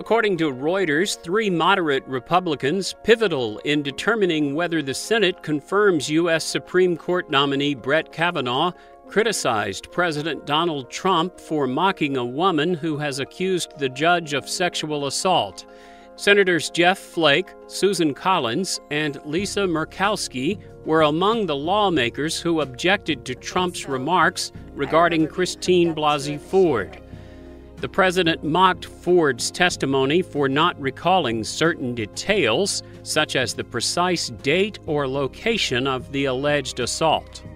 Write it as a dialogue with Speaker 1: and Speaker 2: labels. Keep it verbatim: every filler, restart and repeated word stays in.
Speaker 1: According to Reuters, three moderate Republicans, pivotal in determining whether the Senate confirms U S Supreme Court nominee Brett Kavanaugh, criticized President Donald Trump for mocking a woman who has accused the judge of sexual assault. Senators Jeff Flake, Susan Collins, and Lisa Murkowski were among the lawmakers who objected to Trump's remarks regarding Christine Blasey Ford. The president mocked Ford's testimony for not recalling certain details, such as the precise date or location of the alleged assault.